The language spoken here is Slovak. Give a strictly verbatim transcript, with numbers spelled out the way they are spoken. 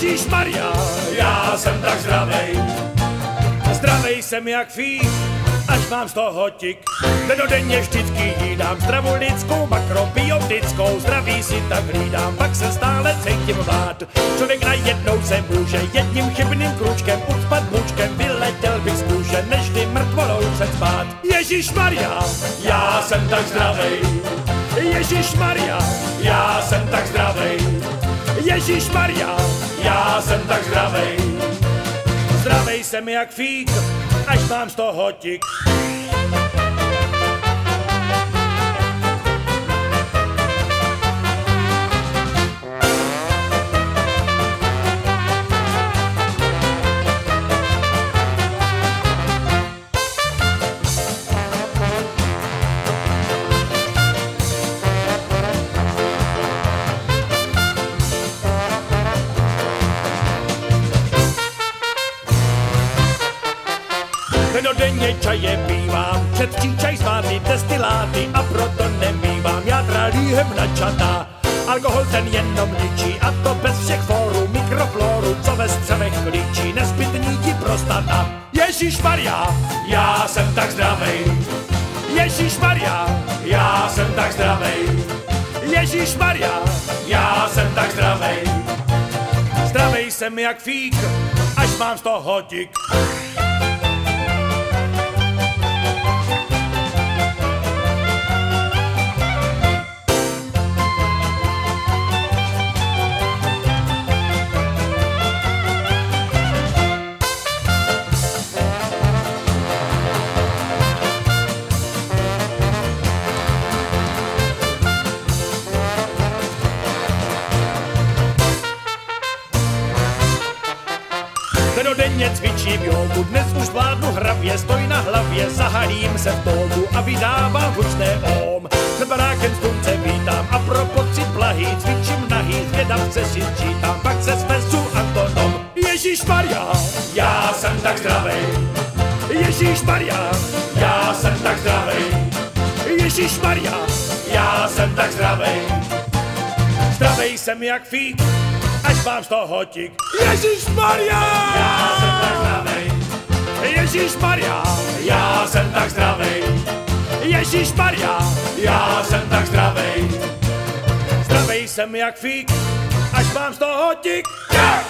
Ježíšmarja, já jsem tak zdravej. Zdravej jsem jak fík, až mám z toho tik. Denodenně vždycky jídám zdravou lidskou, makrobiotickou, zdraví si tak hlídám, pak se stále cítím vlád. Člověk najednou se může jedním chybným kručkem ucpat mučkem, vyletěl bych z kůže, než by mrtvolou se spát. Ježíšmarja, já jsem tak zdravej. Ježíšmarja, já jsem tak zdravej. Ježíšmarja, já jsem tak zdravej. Zdravej jsem jak fík, až mám z toho tik. Denodenně čaje pívám, četčí čaj sváty, destiláty a proto nemývám jádra líhem načatá. Alkohol ten jenom ničí a to bez všech fórů, mikroflóru, co ve střevech klíčí, nezbytní ti prostata. Ježíšmarja, já jsem tak zdravej. Ježíšmarja, já jsem tak zdravej. Ježíšmarja, já jsem tak zdravej. Zdravej jsem jak fík, až mám z toho tik. Denodenně cvičím jogu, dnes už vládnu hravě, stoj na hlavě, zahalím se v tónu a vydávám hlučné om. S barákem slunce vítám a pro pocit blahý, cvičím nahý, zvědavce si čítám, pak se svezu Antonom. Ježíšmarja, já jsem tak zdravej. Ježíšmarja, já jsem tak zdravej. Ježíšmarja, já jsem tak zdravej. Zdravej jsem jak fík, až mám z toho tik. Ježíšmarja! Já jsem tak zdravej. Ježíšmarja! Já jsem tak zdravej. Ježíšmarja! Já jsem tak zdravej. Zdravej jsem jak fík, až mám z toho tik. Yeah!